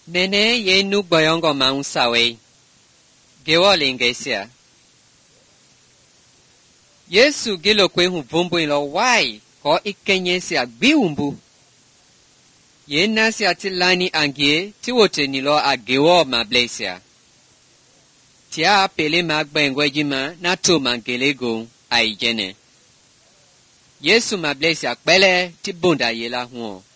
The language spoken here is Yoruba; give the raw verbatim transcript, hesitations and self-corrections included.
Nene ye nu boyongo maung sawe. Gewa lingesia. Yesu gilo kwe hu vumbu ilo wai ko ikenye sia biumbu. Ye nasia tilani angie tiwote nilo a gewa mablesia. Tia pele magbengwe jima na to mangelego aijene. Yesu mablesia kwele tibunda yela huo.